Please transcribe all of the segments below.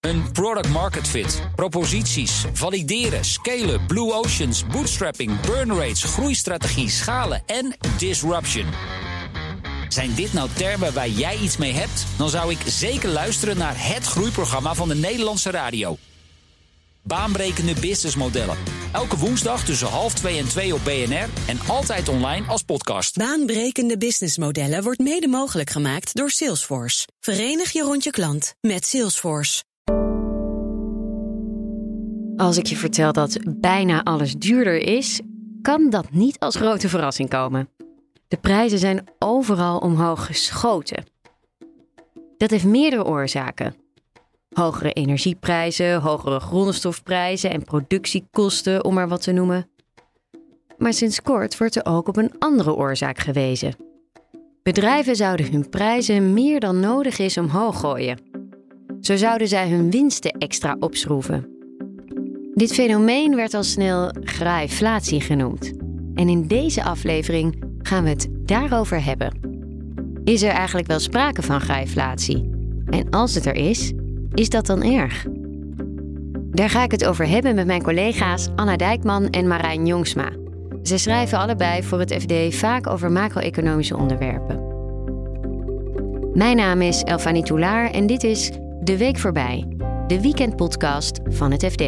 Een product market fit, proposities, valideren, scalen, blue oceans, bootstrapping, burn rates, groeistrategie, schalen en disruption. Zijn dit nou termen waar jij iets mee hebt? Dan zou ik zeker luisteren naar het groeiprogramma van de Nederlandse radio. Baanbrekende businessmodellen. Elke woensdag tussen 12:30 en 2 op BNR en altijd online als podcast. Baanbrekende businessmodellen wordt mede mogelijk gemaakt door Salesforce. Verenig je rond je klant met Salesforce. Als ik je vertel dat bijna alles duurder is, kan dat niet als grote verrassing komen. De prijzen zijn overal omhoog geschoten. Dat heeft meerdere oorzaken. Hogere energieprijzen, hogere grondstofprijzen en productiekosten, om maar wat te noemen. Maar sinds kort wordt er ook op een andere oorzaak gewezen. Bedrijven zouden hun prijzen meer dan nodig is omhoog gooien. Zo zouden zij hun winsten extra opschroeven. Dit fenomeen werd al snel graaiflatie genoemd. En in deze aflevering gaan we het daarover hebben. Is er eigenlijk wel sprake van graaiflatie? En als het er is dat dan erg? Daar ga ik het over hebben met mijn collega's Anna Dijkman en Marijn Jongsma. Zij schrijven allebei voor het FD vaak over macro-economische onderwerpen. Mijn naam is Elfanie Toulaar en dit is De Week Voorbij, de weekendpodcast van het FD.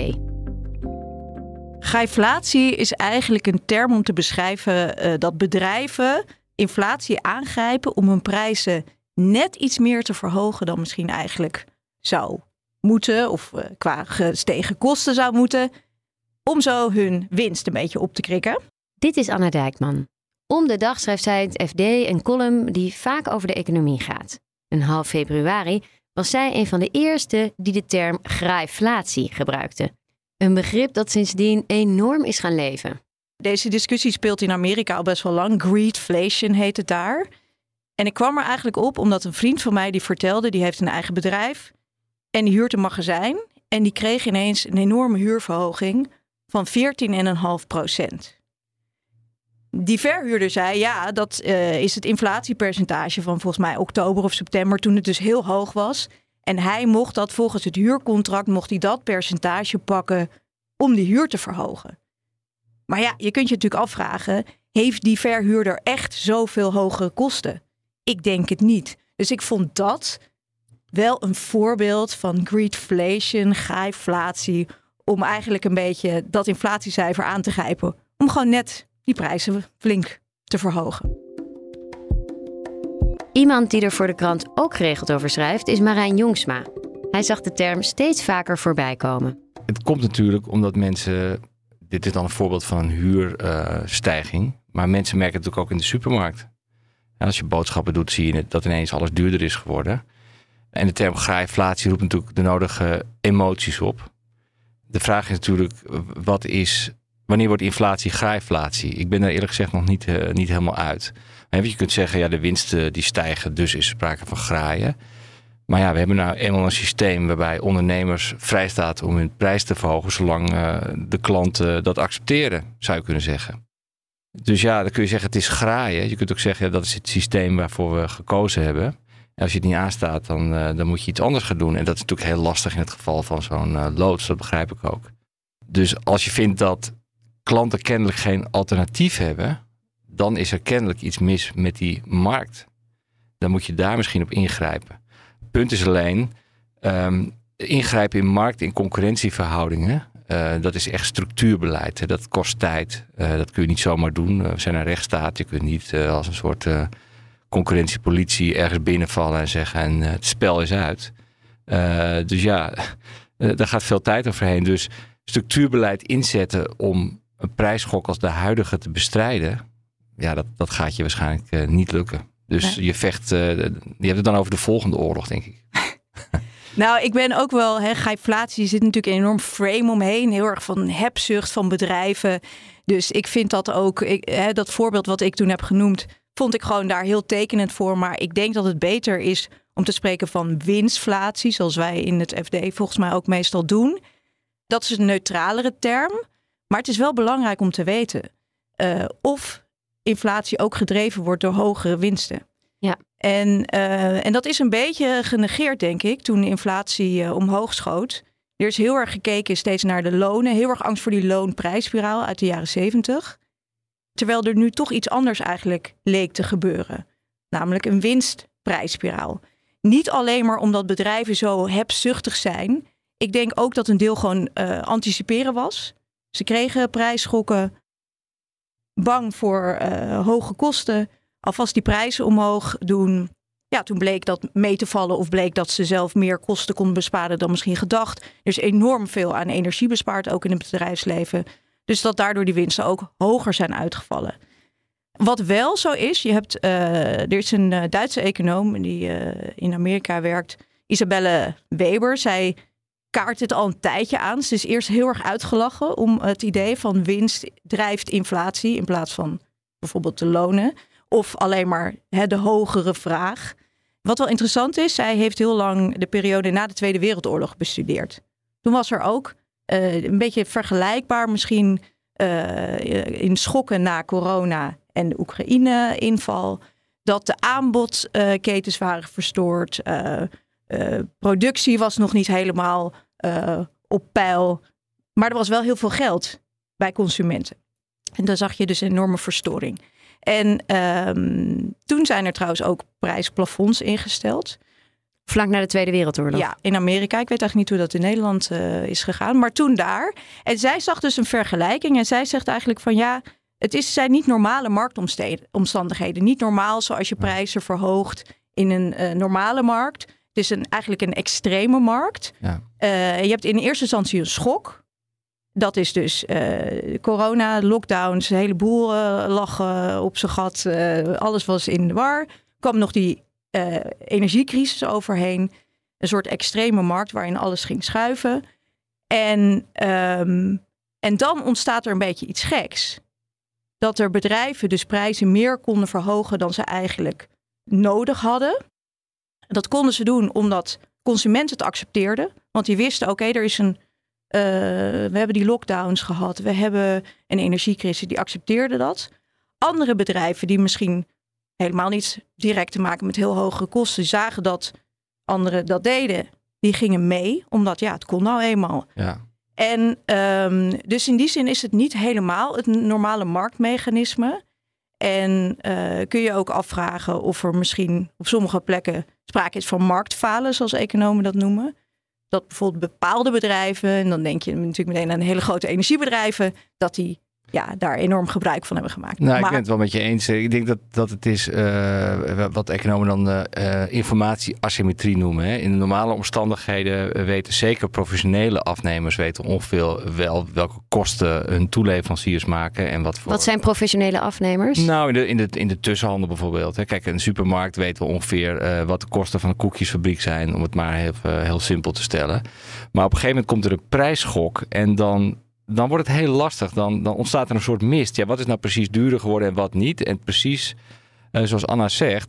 Graaiflatie is eigenlijk een term om te beschrijven dat bedrijven inflatie aangrijpen om hun prijzen net iets meer te verhogen dan misschien eigenlijk zou moeten of qua gestegen kosten zou moeten, om zo hun winst een beetje op te krikken. Dit is Anna Dijkman. Om de dag schrijft zij het FD een column die vaak over de economie gaat. In half februari was zij een van de eerste die de term graaiflatie gebruikte. Een begrip dat sindsdien enorm is gaan leven. Deze discussie speelt in Amerika al best wel lang. Greedflation heet het daar. En ik kwam er eigenlijk op omdat een vriend van mij die vertelde, die heeft een eigen bedrijf en die huurt een magazijn. En die kreeg ineens een enorme huurverhoging van 14,5%. Die verhuurder zei, ja, dat is het inflatiepercentage van volgens mij oktober of september, toen het dus heel hoog was. En hij mocht dat volgens het huurcontract, mocht hij dat percentage pakken om die huur te verhogen. Maar ja, je kunt je natuurlijk afvragen, heeft die verhuurder echt zoveel hogere kosten? Ik denk het niet. Dus ik vond dat wel een voorbeeld van greedflation, graaiflatie, om eigenlijk een beetje dat inflatiecijfer aan te grijpen. Om gewoon net die prijzen flink te verhogen. Iemand die er voor de krant ook geregeld over schrijft is Marijn Jongsma. Hij zag de term steeds vaker voorbij komen. Het komt natuurlijk omdat mensen, dit is dan een voorbeeld van een huurstijging, maar mensen merken het ook in de supermarkt. En als je boodschappen doet, zie je dat ineens alles duurder is geworden. En de term graaiflatie roept natuurlijk de nodige emoties op. De vraag is natuurlijk, wanneer wordt inflatie graaiflatie? Ik ben er eerlijk gezegd nog niet helemaal uit. Je kunt zeggen, ja, de winsten die stijgen, dus is er sprake van graaien. Maar ja, we hebben nou eenmaal een systeem waarbij ondernemers vrij staat om hun prijs te verhogen, zolang de klanten dat accepteren, zou je kunnen zeggen. Dus ja, dan kun je zeggen, het is graaien. Je kunt ook zeggen, ja, dat is het systeem waarvoor we gekozen hebben. En als je het niet aanstaat, dan moet je iets anders gaan doen. En dat is natuurlijk heel lastig in het geval van zo'n loods, dat begrijp ik ook. Dus als je vindt dat klanten kennelijk geen alternatief hebben, dan is er kennelijk iets mis met die markt. Dan moet je daar misschien op ingrijpen. Het punt is alleen, ingrijpen in markt, in concurrentieverhoudingen, dat is echt structuurbeleid. Hè. Dat kost tijd. Dat kun je niet zomaar doen. We zijn een rechtsstaat. Je kunt niet als een soort concurrentiepolitie ergens binnenvallen en zeggen en het spel is uit. Dus ja, daar gaat veel tijd overheen. Dus structuurbeleid inzetten om een prijsschok als de huidige te bestrijden, ja, dat gaat je waarschijnlijk niet lukken. Dus je hebt het dan over de volgende oorlog, denk ik. Nou, ik ben ook wel, graaiflatie zit natuurlijk een enorm frame omheen. Heel erg van hebzucht van bedrijven. Dus ik vind dat ook, dat voorbeeld wat ik toen heb genoemd, vond ik gewoon daar heel tekenend voor. Maar ik denk dat het beter is om te spreken van winstflatie, zoals wij in het FD volgens mij ook meestal doen. Dat is een neutralere term. Maar het is wel belangrijk om te weten of inflatie ook gedreven wordt door hogere winsten. Ja. En dat is een beetje genegeerd, denk ik, toen de inflatie omhoog schoot. Er is heel erg gekeken steeds naar de lonen. Heel erg angst voor die loonprijsspiraal uit de jaren 70. Terwijl er nu toch iets anders eigenlijk leek te gebeuren. Namelijk een winstprijsspiraal. Niet alleen maar omdat bedrijven zo hebzuchtig zijn. Ik denk ook dat een deel gewoon anticiperen was. Ze kregen prijsschokken. Bang voor hoge kosten. Alvast die prijzen omhoog doen. Ja, toen bleek dat mee te vallen of bleek dat ze zelf meer kosten konden besparen dan misschien gedacht. Er is enorm veel aan energie bespaard, ook in het bedrijfsleven. Dus dat daardoor die winsten ook hoger zijn uitgevallen. Wat wel zo is, er is een Duitse econoom die in Amerika werkt, Isabelle Weber. Zij kaart het al een tijdje aan. Ze is eerst heel erg uitgelachen om het idee van winst drijft inflatie in plaats van bijvoorbeeld de lonen. Of alleen maar de hogere vraag. Wat wel interessant is, zij heeft heel lang de periode na de Tweede Wereldoorlog bestudeerd. Toen was er ook een beetje vergelijkbaar misschien in schokken na corona en de Oekraïne-inval. Dat de aanbodketens waren verstoord. Productie was nog niet helemaal op peil. Maar er was wel heel veel geld bij consumenten. En daar zag je dus een enorme verstoring. En toen zijn er trouwens ook prijsplafonds ingesteld. Vlak na de Tweede Wereldoorlog. Ja, in Amerika. Ik weet eigenlijk niet hoe dat in Nederland is gegaan. Maar toen daar. En zij zag dus een vergelijking. En zij zegt eigenlijk van ja, zijn niet normale marktomstandigheden. Niet normaal zoals je prijzen verhoogt in een normale markt. Het is eigenlijk een extreme markt. Ja. Je hebt in eerste instantie een schok. Dat is dus corona, lockdowns, een heleboel lag op zijn gat. Alles was in de war. Kwam nog die energiecrisis overheen. Een soort extreme markt waarin alles ging schuiven. En dan ontstaat er een beetje iets geks. Dat er bedrijven dus prijzen meer konden verhogen dan ze eigenlijk nodig hadden. Dat konden ze doen omdat consumenten het accepteerden. Want die wisten, oké, er is we hebben die lockdowns gehad. We hebben een energiecrisis. Die accepteerden dat. Andere bedrijven die misschien helemaal niet direct te maken met heel hoge kosten, zagen dat anderen dat deden. Die gingen mee, omdat het kon nou eenmaal. Ja. En dus in die zin is het niet helemaal het normale marktmechanisme. En kun je ook afvragen of er misschien op sommige plekken sprake is van marktfalen, zoals economen dat noemen. Dat bijvoorbeeld bepaalde bedrijven, en dan denk je natuurlijk meteen aan hele grote energiebedrijven, dat die daar enorm gebruik van hebben gemaakt. Nou, ik ben het wel met je eens. Ik denk dat het is wat economen dan informatieasymmetrie noemen. Hè. In de normale omstandigheden weten zeker professionele afnemers weten ongeveer wel welke kosten hun toeleveranciers maken. En wat zijn professionele afnemers? Nou, in de tussenhandel bijvoorbeeld. Hè. Kijk, in de supermarkt weten we ongeveer wat de kosten van een koekjesfabriek zijn. Om het maar heel simpel te stellen. Maar op een gegeven moment komt er een prijsschok en dan wordt het heel lastig. Dan ontstaat er een soort mist. Ja, wat is nou precies duurder geworden en wat niet? En precies zoals Anna zegt,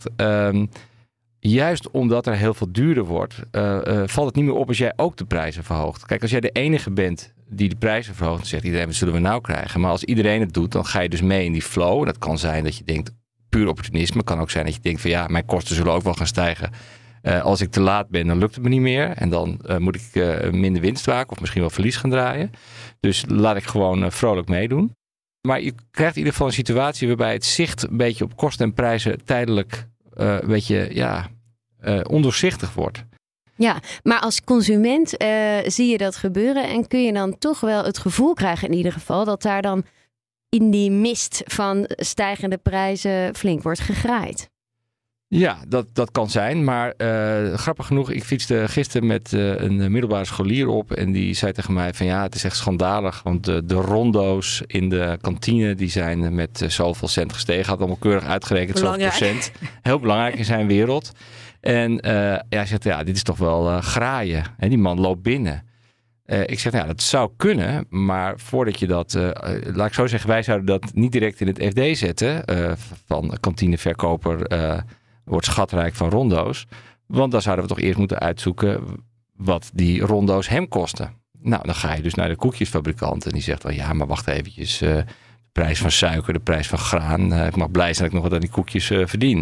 juist omdat er heel veel duurder wordt, valt het niet meer op als jij ook de prijzen verhoogt. Kijk, als jij de enige bent die de prijzen verhoogt, dan zegt iedereen, wat zullen we nou krijgen? Maar als iedereen het doet, dan ga je dus mee in die flow. Dat kan zijn dat je denkt, puur opportunisme. Het kan ook zijn dat je denkt van mijn kosten zullen ook wel gaan stijgen. Als ik te laat ben, dan lukt het me niet meer. En dan moet ik minder winst maken of misschien wel verlies gaan draaien. Dus laat ik gewoon vrolijk meedoen. Maar je krijgt in ieder geval een situatie waarbij het zicht een beetje op kosten en prijzen tijdelijk een beetje ondoorzichtig wordt. Ja, maar als consument zie je dat gebeuren en kun je dan toch wel het gevoel krijgen in ieder geval dat daar dan in die mist van stijgende prijzen flink wordt gegraaid. Ja, dat kan zijn. Maar grappig genoeg, ik fietste gisteren met een middelbare scholier op. En die zei tegen mij van het is echt schandalig. Want de rondo's in de kantine die zijn met zoveel cent gestegen. Had allemaal keurig uitgerekend, zoveel procent. Heel belangrijk in zijn wereld. En hij zegt, dit is toch wel graaien. En die man loopt binnen. Ik zeg, dat zou kunnen. Maar voordat je dat, laat ik zo zeggen, wij zouden dat niet direct in het FD zetten. Van kantineverkoper wordt schatrijk van rondo's. Want dan zouden we toch eerst moeten uitzoeken wat die rondo's hem kosten. Nou, dan ga je dus naar de koekjesfabrikant en die zegt wel, maar wacht eventjes. De prijs van suiker, de prijs van graan. Ik mag blij zijn dat ik nog wat aan die koekjes verdien.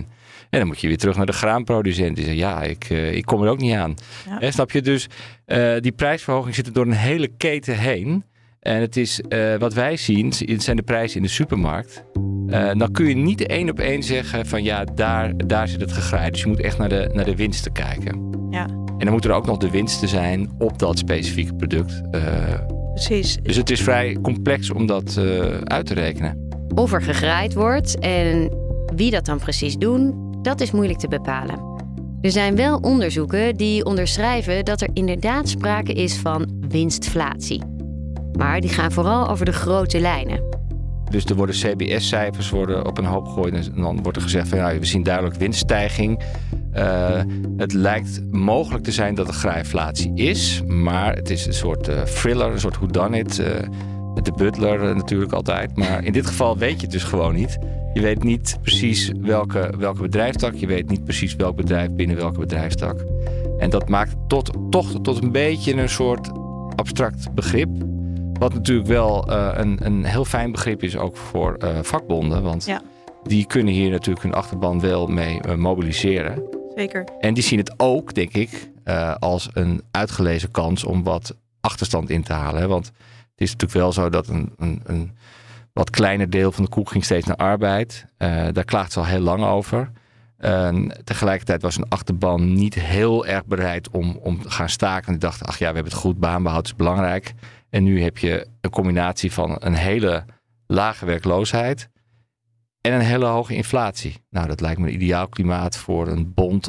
En dan moet je weer terug naar de graanproducent. Die zegt, ik kom er ook niet aan. Ja. Snap je? Dus die prijsverhoging zit er door een hele keten heen. En het is, wat wij zien, het zijn de prijzen in de supermarkt. Dan kun je niet 1 op 1 zeggen van daar zit het gegraaid. Dus je moet echt naar de winsten kijken. Ja. En dan moeten er ook nog de winsten zijn op dat specifieke product. Precies. Dus het is vrij complex om dat uit te rekenen. Of er gegraaid wordt en wie dat dan precies doen, dat is moeilijk te bepalen. Er zijn wel onderzoeken die onderschrijven dat er inderdaad sprake is van winstflatie. Maar die gaan vooral over de grote lijnen. Dus er worden CBS-cijfers op een hoop gegooid en dan wordt er gezegd van we zien duidelijk winststijging. Het lijkt mogelijk te zijn dat er graaiflatie is, maar het is een soort thriller, een soort whodunit. Met de butler natuurlijk altijd. Maar in dit geval weet je het dus gewoon niet. Je weet niet precies welke bedrijfstak. Je weet niet precies welk bedrijf binnen welke bedrijfstak. En dat maakt tot een beetje een soort abstract begrip. Wat natuurlijk wel een heel fijn begrip is ook voor vakbonden. Want die kunnen hier natuurlijk hun achterban wel mee mobiliseren. Zeker. En die zien het ook, denk ik, als een uitgelezen kans om wat achterstand in te halen. Hè? Want het is natuurlijk wel zo dat een wat kleiner deel van de koek ging steeds naar arbeid. Daar klaagt ze al heel lang over. Tegelijkertijd was een achterban niet heel erg bereid om te gaan staken. Die dachten, we hebben het goed, baanbehoud is belangrijk. En nu heb je een combinatie van een hele lage werkloosheid en een hele hoge inflatie. Nou, dat lijkt me een ideaal klimaat voor een bond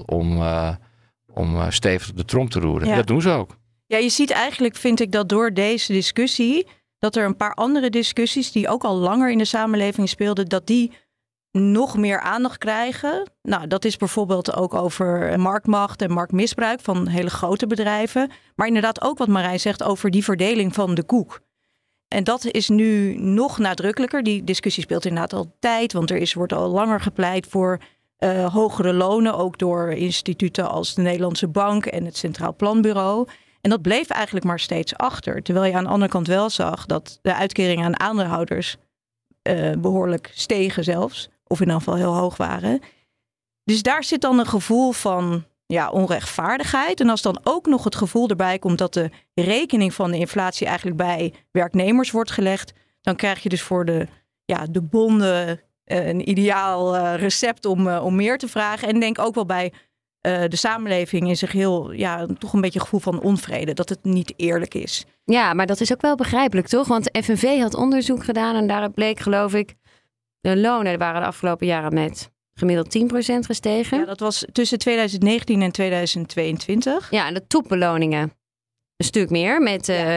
om stevig op de trom te roeren. Ja. En dat doen ze ook. Ja, je ziet eigenlijk, vind ik, dat door deze discussie, dat er een paar andere discussies die ook al langer in de samenleving speelden, dat die nog meer aandacht krijgen. Nou, dat is bijvoorbeeld ook over marktmacht en marktmisbruik van hele grote bedrijven. Maar inderdaad ook wat Marijn zegt over die verdeling van de koek. En dat is nu nog nadrukkelijker. Die discussie speelt inderdaad al tijd, want wordt al langer gepleit voor hogere lonen, ook door instituten als de Nederlandse Bank en het Centraal Planbureau. En dat bleef eigenlijk maar steeds achter. Terwijl je aan de andere kant wel zag dat de uitkeringen aan aandeelhouders behoorlijk stegen zelfs. Of in ieder geval heel hoog waren. Dus daar zit dan een gevoel van onrechtvaardigheid. En als dan ook nog het gevoel erbij komt dat de rekening van de inflatie eigenlijk bij werknemers wordt gelegd, dan krijg je dus voor de bonden een ideaal recept om meer te vragen. En denk ook wel bij de samenleving in zich heel, toch een beetje een gevoel van onvrede. Dat het niet eerlijk is. Ja, maar dat is ook wel begrijpelijk, toch? Want de FNV had onderzoek gedaan en daaruit bleek, geloof ik, de lonen waren de afgelopen jaren met gemiddeld 10% gestegen. Ja, dat was tussen 2019 en 2022. Ja, en de topbeloningen een stuk meer met 21%.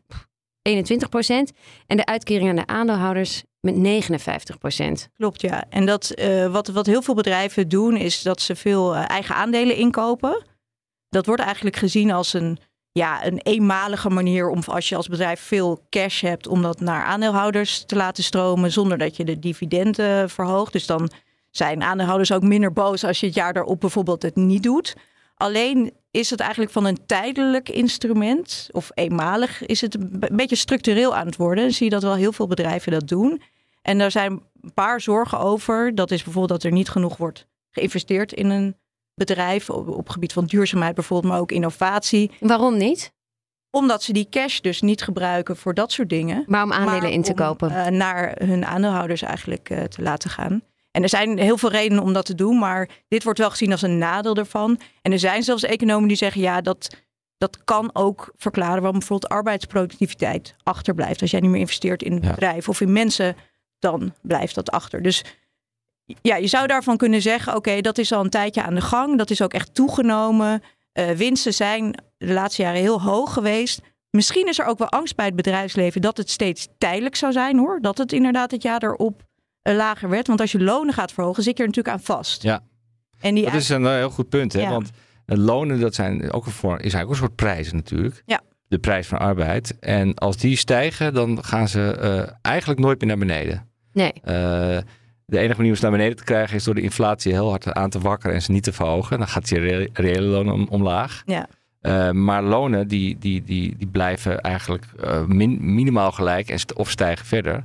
En de uitkering aan de aandeelhouders met 59%. Klopt, ja. En dat wat heel veel bedrijven doen is dat ze veel eigen aandelen inkopen. Dat wordt eigenlijk gezien als een eenmalige manier om, als je als bedrijf veel cash hebt, om dat naar aandeelhouders te laten stromen zonder dat je de dividenden verhoogt. Dus dan zijn aandeelhouders ook minder boos als je het jaar daarop bijvoorbeeld het niet doet. Alleen is het eigenlijk van een tijdelijk instrument of eenmalig is het een beetje structureel aan het worden. En zie je dat wel heel veel bedrijven dat doen. En daar zijn een paar zorgen over. Dat is bijvoorbeeld dat er niet genoeg wordt geïnvesteerd in een bedrijf op gebied van duurzaamheid bijvoorbeeld, maar ook innovatie. Waarom niet? Omdat ze die cash dus niet gebruiken voor dat soort dingen. Maar om aandelen in te kopen. Naar hun aandeelhouders eigenlijk te laten gaan. En er zijn heel veel redenen om dat te doen, maar dit wordt wel gezien als een nadeel ervan. En er zijn zelfs economen die zeggen, dat kan ook verklaren waarom bijvoorbeeld arbeidsproductiviteit achterblijft. Als jij niet meer investeert in een bedrijf of in mensen, dan blijft dat achter. Dus je zou daarvan kunnen zeggen, oké, dat is al een tijdje aan de gang. Dat is ook echt toegenomen. Winsten zijn de laatste jaren heel hoog geweest. Misschien is er ook wel angst bij het bedrijfsleven dat het steeds tijdelijk zou zijn, hoor. Dat het inderdaad het jaar erop lager werd. Want als je lonen gaat verhogen, zit je er natuurlijk aan vast. Ja, en dat is een heel goed punt. Hè? Ja. Want lonen, dat zijn ook is eigenlijk een soort prijzen natuurlijk. Ja. De prijs van arbeid. En als die stijgen, dan gaan ze eigenlijk nooit meer naar beneden. Nee. De enige manier om ze naar beneden te krijgen is door de inflatie heel hard aan te wakkeren en ze niet te verhogen. Dan gaat je reële lonen omlaag. Ja. Maar lonen die blijven eigenlijk minimaal gelijk of stijgen verder.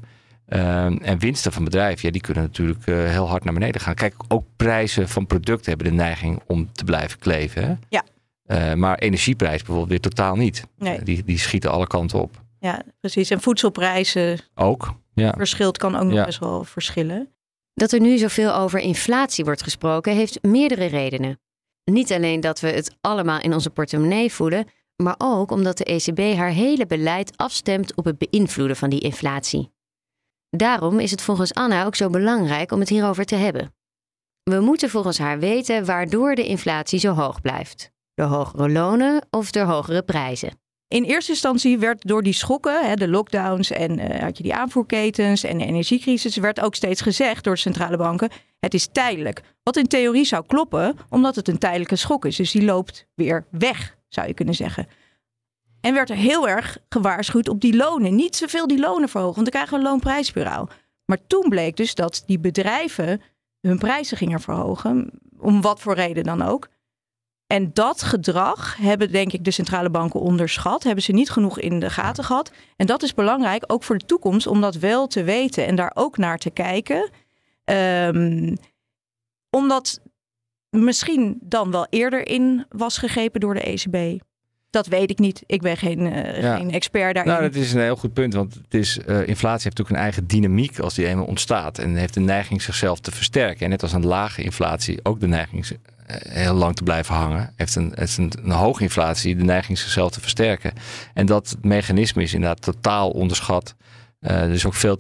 En winsten van bedrijven, die kunnen natuurlijk heel hard naar beneden gaan. Kijk, ook prijzen van producten hebben de neiging om te blijven kleven. Hè? Ja. Maar energieprijs bijvoorbeeld weer totaal niet. Nee. Die schieten alle kanten op. Ja, precies. En voedselprijzen ook. Ja. Verschilt kan ook nog best wel verschillen. Dat er nu zoveel over inflatie wordt gesproken, heeft meerdere redenen. Niet alleen dat we het allemaal in onze portemonnee voelen, maar ook omdat de ECB haar hele beleid afstemt op het beïnvloeden van die inflatie. Daarom is het volgens Anna ook zo belangrijk om het hierover te hebben. We moeten volgens haar weten waardoor de inflatie zo hoog blijft. Door hogere lonen of door hogere prijzen. In eerste instantie werd door die schokken, de lockdowns en had je die aanvoerketens en de energiecrisis, werd ook steeds gezegd door de centrale banken, het is tijdelijk. Wat in theorie zou kloppen, omdat het een tijdelijke schok is. Dus die loopt weer weg, zou je kunnen zeggen. En werd er heel erg gewaarschuwd op die lonen. Niet zoveel die lonen verhogen, want dan krijgen we een loonprijsspiraal. Maar toen bleek dus dat die bedrijven hun prijzen gingen verhogen, om wat voor reden dan ook. En dat gedrag hebben denk ik de centrale banken onderschat. Hebben ze niet genoeg in de gaten gehad. En dat is belangrijk, ook voor de toekomst, om dat wel te weten en daar ook naar te kijken. Omdat misschien dan wel eerder in was gegrepen door de ECB. Dat weet ik niet. Ik ben geen expert daarin. Nou, dat is een heel goed punt. Want inflatie heeft natuurlijk een eigen dynamiek als die eenmaal ontstaat. En heeft de neiging zichzelf te versterken. En net als een lage inflatie ook de neiging heel lang te blijven hangen. Heeft een hoge inflatie de neiging zichzelf te versterken. En dat mechanisme is inderdaad totaal onderschat. Dus ook veel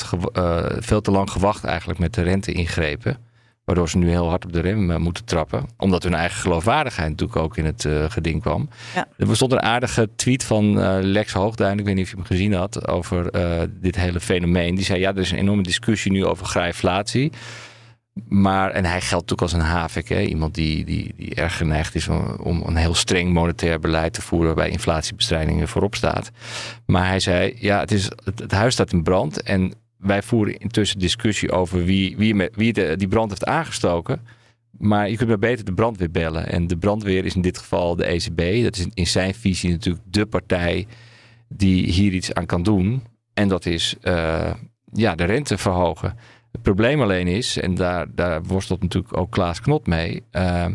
te lang gewacht eigenlijk met de rente-ingrepen. Waardoor ze nu heel hard op de rem moeten trappen. Omdat hun eigen geloofwaardigheid natuurlijk ook in het geding kwam. Ja. Er bestond een aardige tweet van Lex Hoogduin. Ik weet niet of je hem gezien had over dit hele fenomeen. Die zei, er is een enorme discussie nu over graaiflatie. En hij geldt natuurlijk als een havik. Hè? Iemand die erg geneigd is om een heel streng monetair beleid te voeren waarbij inflatiebestrijding voorop staat. Maar hij zei, het huis staat in brand en wij voeren intussen discussie over wie die brand heeft aangestoken. Maar je kunt maar beter de brandweer bellen. En de brandweer is in dit geval de ECB. Dat is in zijn visie natuurlijk de partij die hier iets aan kan doen. En dat is de rente verhogen. Het probleem alleen is, en daar worstelt natuurlijk ook Klaas Knot mee.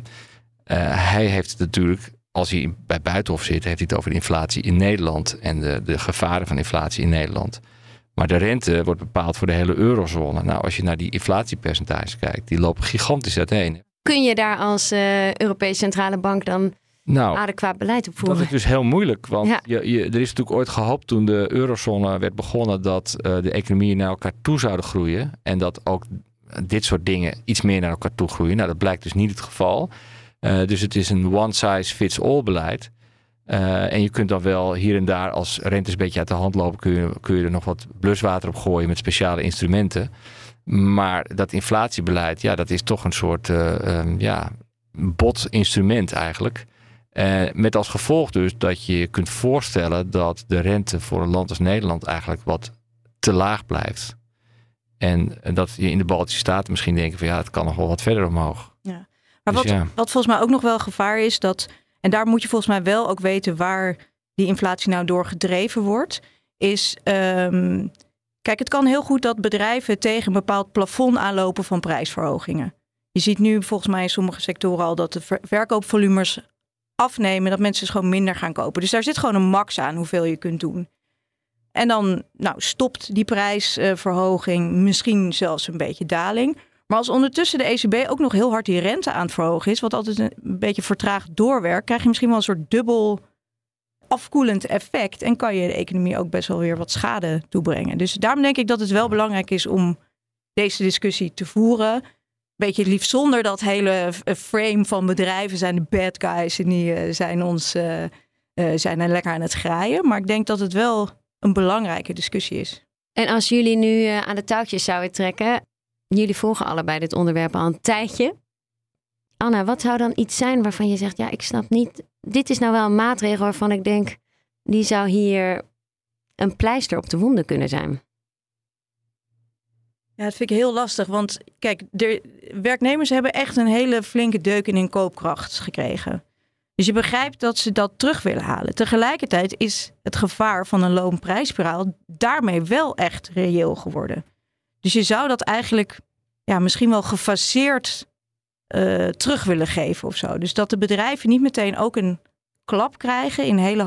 Hij heeft het natuurlijk, als hij bij Buitenhof zit, heeft hij het over de inflatie in Nederland. En de gevaren van inflatie in Nederland. Maar de rente wordt bepaald voor de hele eurozone. Nou, als je naar die inflatiepercentages kijkt, die lopen gigantisch uiteen. Kun je daar als Europese Centrale Bank dan adequaat beleid op voeren? Dat is dus heel moeilijk. Want er is natuurlijk ooit gehoopt toen de eurozone werd begonnen dat de economieën naar elkaar toe zouden groeien. En dat ook dit soort dingen iets meer naar elkaar toe groeien. Nou, dat blijkt dus niet het geval. Dus het is een one-size-fits-all beleid. En je kunt dan wel hier en daar, als rentes een beetje uit de hand lopen, kun je er nog wat bluswater op gooien met speciale instrumenten. Maar dat inflatiebeleid, dat is toch een soort bot instrument eigenlijk. Met als gevolg dus dat je kunt voorstellen dat de rente voor een land als Nederland eigenlijk wat te laag blijft. En dat je in de Baltische Staten misschien denken van het kan nog wel wat verder omhoog. Ja. Maar dus wat volgens mij ook nog wel gevaar is, en daar moet je volgens mij wel ook weten waar die inflatie nou door gedreven wordt, is, kijk, het kan heel goed dat bedrijven tegen een bepaald plafond aanlopen van prijsverhogingen. Je ziet nu volgens mij in sommige sectoren al dat de verkoopvolumes afnemen, dat mensen dus gewoon minder gaan kopen. Dus daar zit gewoon een max aan hoeveel je kunt doen. En dan stopt die prijsverhoging, misschien zelfs een beetje daling. Maar als ondertussen de ECB ook nog heel hard die rente aan het verhogen is, wat altijd een beetje vertraagd doorwerkt, krijg je misschien wel een soort dubbel afkoelend effect en kan je de economie ook best wel weer wat schade toebrengen. Dus daarom denk ik dat het wel belangrijk is om deze discussie te voeren. Beetje het liefst zonder dat hele frame van bedrijven zijn de bad guys en die zijn er lekker aan het graaien. Maar ik denk dat het wel een belangrijke discussie is. En als jullie nu aan de touwtjes zouden trekken, jullie volgen allebei dit onderwerp al een tijdje. Anna, wat zou dan iets zijn waarvan je zegt, ik snap niet, dit is nou wel een maatregel waarvan ik denk, die zou hier een pleister op de wonden kunnen zijn? Ja, dat vind ik heel lastig, want kijk, de werknemers hebben echt een hele flinke deuk in hun koopkracht gekregen. Dus je begrijpt dat ze dat terug willen halen. Tegelijkertijd is het gevaar van een loonprijsspiraal daarmee wel echt reëel geworden. Dus je zou dat eigenlijk misschien wel gefaseerd terug willen geven of zo. Dus dat de bedrijven niet meteen ook een klap krijgen in hele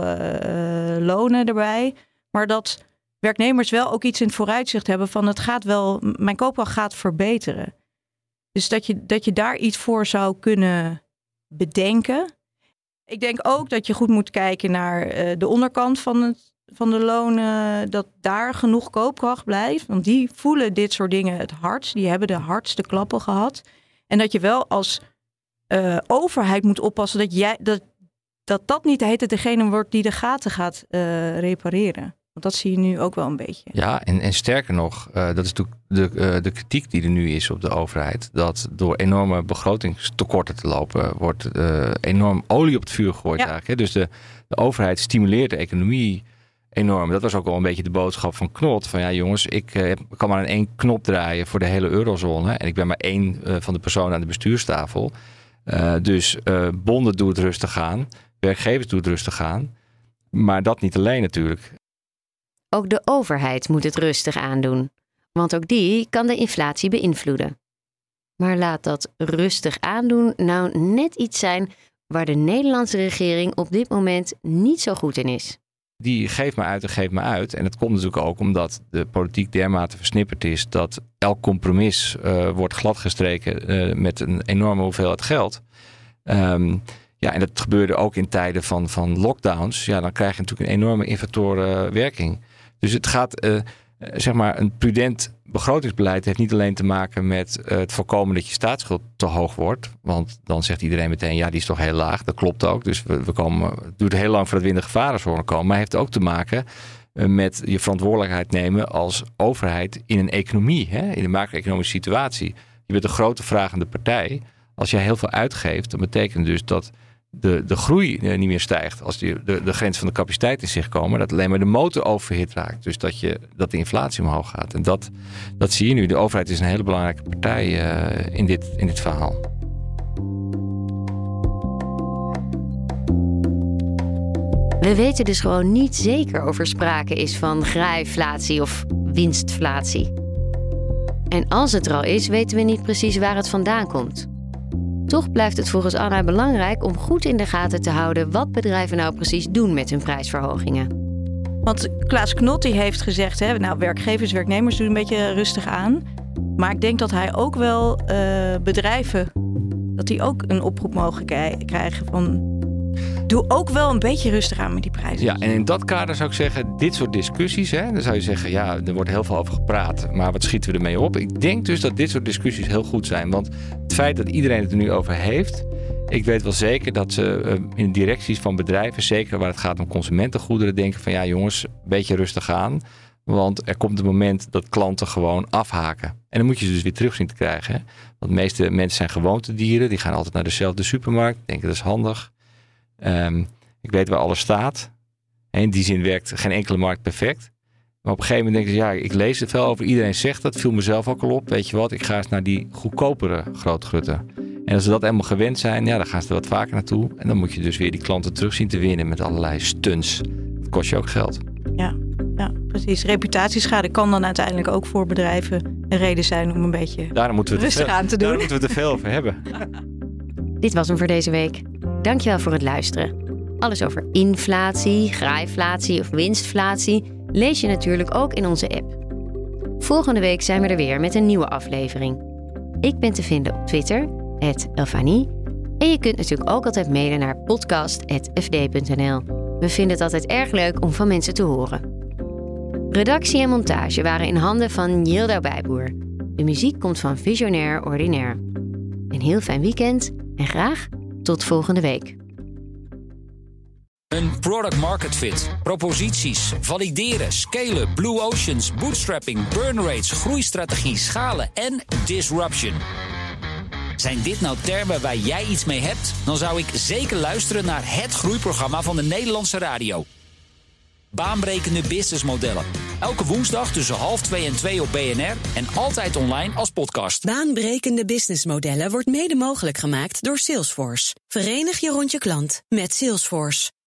hoge lonen erbij. Maar dat werknemers wel ook iets in het vooruitzicht hebben van mijn koopkracht gaat verbeteren. Dus dat je daar iets voor zou kunnen bedenken. Ik denk ook dat je goed moet kijken naar de onderkant van de lonen, dat daar genoeg koopkracht blijft. Want die voelen dit soort dingen het hardst. Die hebben de hardste klappen gehad. En dat je wel als overheid moet oppassen dat niet degene wordt die de gaten gaat repareren. Want dat zie je nu ook wel een beetje. Ja, en sterker nog, dat is natuurlijk de kritiek die er nu is op de overheid. Dat door enorme begrotingstekorten te lopen, wordt enorm olie op het vuur gegooid eigenlijk. Hè? Dus de overheid stimuleert de economie enorm. Dat was ook al een beetje de boodschap van Knot. Van jongens, ik kan maar aan 1 knop draaien voor de hele eurozone. En ik ben maar 1 van de personen aan de bestuurstafel. Dus bonden doen het rustig aan. Werkgevers doen het rustig aan. Maar dat niet alleen natuurlijk. Ook de overheid moet het rustig aandoen. Want ook die kan de inflatie beïnvloeden. Maar laat dat rustig aandoen nou net iets zijn waar de Nederlandse regering op dit moment niet zo goed in is. Die geeft maar uit en geeft maar uit. En dat komt natuurlijk ook omdat de politiek dermate versnipperd is dat elk compromis wordt gladgestreken met een enorme hoeveelheid geld. En dat gebeurde ook in tijden van lockdowns. Ja, dan krijg je natuurlijk een enorme inflatorenwerking. Dus het gaat, een prudent begrotingsbeleid heeft niet alleen te maken met het voorkomen dat je staatsschuld te hoog wordt. Want dan zegt iedereen meteen, die is toch heel laag. Dat klopt ook. Dus het duurt heel lang voordat we in de gevarenzone komen. Maar het heeft ook te maken met je verantwoordelijkheid nemen als overheid in een economie. In een macro-economische situatie. Je bent een grote vragende partij. Als jij heel veel uitgeeft, dan betekent dus dat de groei niet meer stijgt als de grens van de capaciteit in zich komen. Dat alleen maar de motor overhit raakt. Dus dat de inflatie omhoog gaat. En dat zie je nu. De overheid is een hele belangrijke partij in dit verhaal. We weten dus gewoon niet zeker of er sprake is van graaiflatie of winstflatie. En als het er al is, weten we niet precies waar het vandaan komt. Toch blijft het volgens Anna belangrijk om goed in de gaten te houden wat bedrijven nou precies doen met hun prijsverhogingen. Want Klaas Knot die heeft gezegd, werkgevers, werknemers doen een beetje rustig aan. Maar ik denk dat hij ook wel bedrijven, dat die ook een oproep mogen krijgen van doe ook wel een beetje rustig aan met die prijzen. Ja, en in dat kader zou ik zeggen, dit soort discussies, dan zou je zeggen, er wordt heel veel over gepraat, maar wat schieten we ermee op? Ik denk dus dat dit soort discussies heel goed zijn, want het feit dat iedereen het er nu over heeft, ik weet wel zeker dat ze in directies van bedrijven, zeker waar het gaat om consumentengoederen, denken van jongens, een beetje rustig aan, want er komt een moment dat klanten gewoon afhaken. En dan moet je ze dus weer terug zien te krijgen. Hè? Want de meeste mensen zijn gewoontedieren, die gaan altijd naar dezelfde supermarkt, denken dat is handig. Ik weet waar alles staat. En in die zin werkt geen enkele markt perfect. Maar op een gegeven moment denken ze, ik lees het veel over. Iedereen zegt dat, viel mezelf ook al op. Weet je wat, ik ga eens naar die goedkopere grootgutten. En als ze dat helemaal gewend zijn, dan gaan ze er wat vaker naartoe. En dan moet je dus weer die klanten terug zien te winnen met allerlei stunts. Dat kost je ook geld. Ja, precies. Reputatieschade kan dan uiteindelijk ook voor bedrijven een reden zijn om een beetje rustig aan te doen. Daar moeten we het er veel over hebben. Dit was hem voor deze week. Dankjewel voor het luisteren. Alles over inflatie, graaiflatie of winstflatie lees je natuurlijk ook in onze app. Volgende week zijn we er weer met een nieuwe aflevering. Ik ben te vinden op Twitter, @Elfanie. En je kunt natuurlijk ook altijd mailen naar podcast@fd.nl. We vinden het altijd erg leuk om van mensen te horen. Redactie en montage waren in handen van Yilda Bijboer. De muziek komt van Visionair Ordinaire. Een heel fijn weekend en graag tot volgende week. Een product market fit, proposities, valideren, scalen, blue oceans, bootstrapping, burn rates, groeistrategie, schalen en disruption. Zijn dit nou termen waar jij iets mee hebt? Dan zou ik zeker luisteren naar het groeiprogramma van de Nederlandse radio. Baanbrekende businessmodellen, Elke woensdag tussen 12:30 en 2 op BNR en altijd online als podcast. Baanbrekende businessmodellen wordt mede mogelijk gemaakt door Salesforce. Verenig je rond je klant met Salesforce.